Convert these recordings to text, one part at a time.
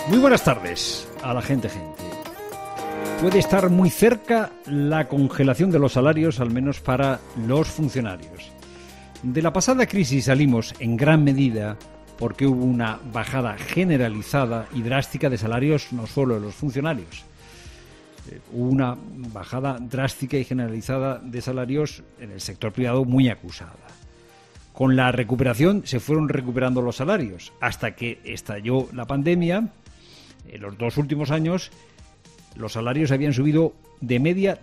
Muy buenas tardes a la gente. Puede estar muy cerca la congelación de los salarios, al menos para los funcionarios. De la pasada crisis salimos en gran medida porque hubo una bajada generalizada y drástica de salarios, no solo de los funcionarios. Hubo una bajada drástica y generalizada de salarios en el sector privado muy acusada. Con la recuperación se fueron recuperando los salarios hasta que estalló la pandemia. En los 2 últimos años los salarios habían subido de media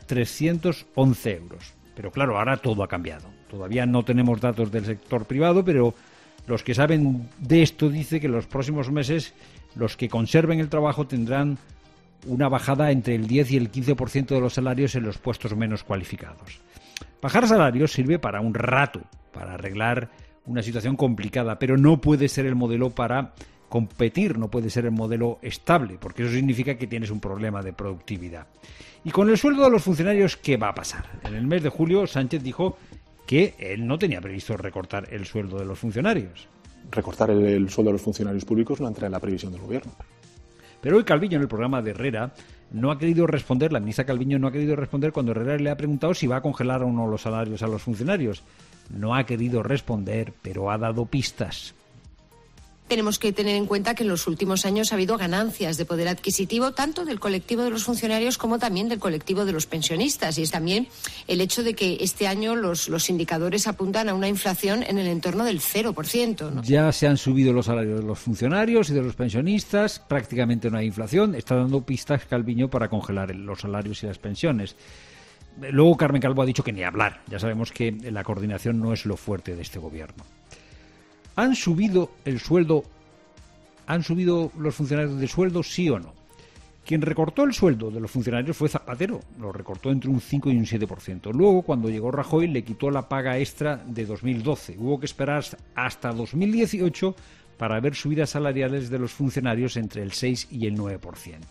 311 euros. Pero claro, ahora todo ha cambiado. Todavía no tenemos datos del sector privado, pero los que saben de esto dicen que en los próximos meses los que conserven el trabajo tendrán una bajada entre el 10 y el 15% de los salarios en los puestos menos cualificados. Bajar salarios sirve para un rato, para arreglar una situación complicada, pero no puede ser el modelo para competir, no puede ser el modelo estable, porque eso significa que tienes un problema de productividad. Y con el sueldo de los funcionarios, ¿qué va a pasar? En el mes de julio, Sánchez dijo que él no tenía previsto recortar el sueldo de los funcionarios. Recortar el sueldo de los funcionarios públicos no entra en la previsión del Gobierno. Pero hoy Calviño, en el programa de Herrera, no ha querido responder, la ministra Calviño no ha querido responder cuando Herrera le ha preguntado si va a congelar o no los salarios a los funcionarios. No ha querido responder, pero ha dado pistas. Tenemos que tener en cuenta que en los últimos años ha habido ganancias de poder adquisitivo tanto del colectivo de los funcionarios como también del colectivo de los pensionistas. Y es también el hecho de que este año los indicadores apuntan a una inflación en el entorno del 0%, ¿no? Ya se han subido los salarios de los funcionarios y de los pensionistas, prácticamente no hay inflación. Está dando pistas Calviño para congelar los salarios y las pensiones. Luego Carmen Calvo ha dicho que ni hablar. Ya sabemos que la coordinación no es lo fuerte de este gobierno. ¿Han subido el sueldo? ¿Han subido los funcionarios de sueldo, sí o no? Quien recortó el sueldo de los funcionarios fue Zapatero, lo recortó entre un 5 y un 7%. Luego, cuando llegó Rajoy, le quitó la paga extra de 2012. Hubo que esperar hasta 2018 para ver subidas salariales de los funcionarios entre el 6 y el 9%.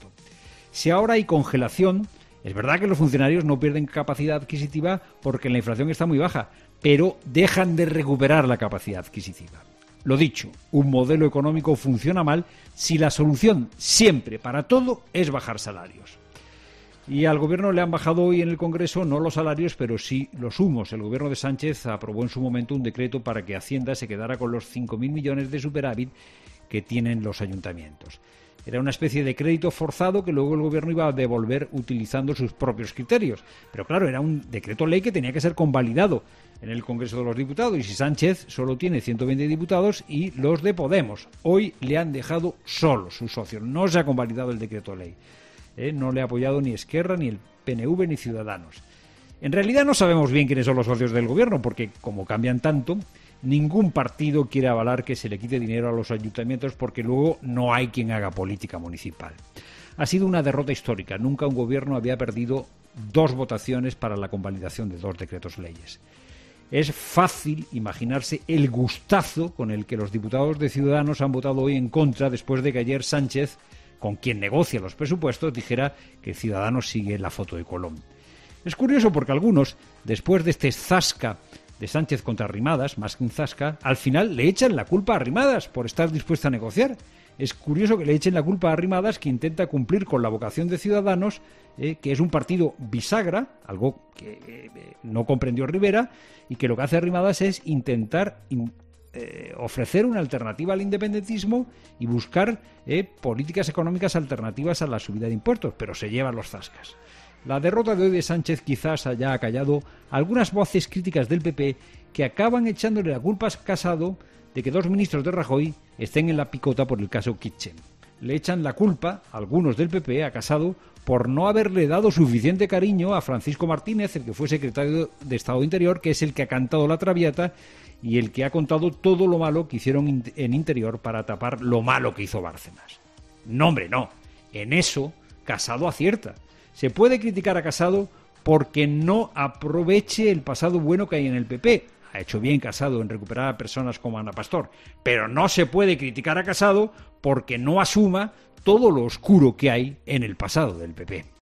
Si ahora hay congelación, es verdad que los funcionarios no pierden capacidad adquisitiva porque la inflación está muy baja, pero dejan de recuperar la capacidad adquisitiva. Lo dicho, un modelo económico funciona mal si la solución siempre para todo es bajar salarios. Y al gobierno le han bajado hoy en el Congreso no los salarios, pero sí los humos. El gobierno de Sánchez aprobó en su momento un decreto para que Hacienda se quedara con los 5.000 millones de superávit que tienen los ayuntamientos. Era una especie de crédito forzado que luego el gobierno iba a devolver utilizando sus propios criterios. Pero claro, era un decreto ley que tenía que ser convalidado en el Congreso de los Diputados. Y si Sánchez solo tiene 120 diputados y los de Podemos, hoy le han dejado solos sus socios. No se ha convalidado el decreto ley. No le ha apoyado ni Esquerra, ni el PNV, ni Ciudadanos. En realidad no sabemos bien quiénes son los socios del gobierno, porque como cambian tanto, ningún partido quiere avalar que se le quite dinero a los ayuntamientos porque luego no hay quien haga política municipal. Ha sido una derrota histórica. Nunca un gobierno había perdido 2 votaciones para la convalidación de 2 decretos leyes. Es fácil imaginarse el gustazo con el que los diputados de Ciudadanos han votado hoy en contra después de que ayer Sánchez, con quien negocia los presupuestos, dijera que Ciudadanos sigue la foto de Colón. Es curioso porque algunos, después de este zasca de Sánchez contra Arrimadas, más que un zasca, al final le echan la culpa a Arrimadas por estar dispuesta a negociar. Es curioso que le echen la culpa a Arrimadas, que intenta cumplir con la vocación de Ciudadanos, que es un partido bisagra, algo que no comprendió Rivera, y que lo que hace Arrimadas es intentar ofrecer una alternativa al independentismo y buscar políticas económicas alternativas a la subida de impuestos, pero se llevan los zascas. La derrota de hoy de Sánchez quizás haya acallado algunas voces críticas del PP que acaban echándole la culpa a Casado de que 2 ministros de Rajoy estén en la picota por el caso Kitchen. Le echan la culpa, algunos del PP, a Casado por no haberle dado suficiente cariño a Francisco Martínez, el que fue secretario de Estado de Interior, que es el que ha cantado la Traviata y el que ha contado todo lo malo que hicieron en Interior para tapar lo malo que hizo Bárcenas. No, hombre, no. En eso Casado acierta. Se puede criticar a Casado porque no aproveche el pasado bueno que hay en el PP. Ha hecho bien Casado en recuperar a personas como Ana Pastor. Pero no se puede criticar a Casado porque no asuma todo lo oscuro que hay en el pasado del PP.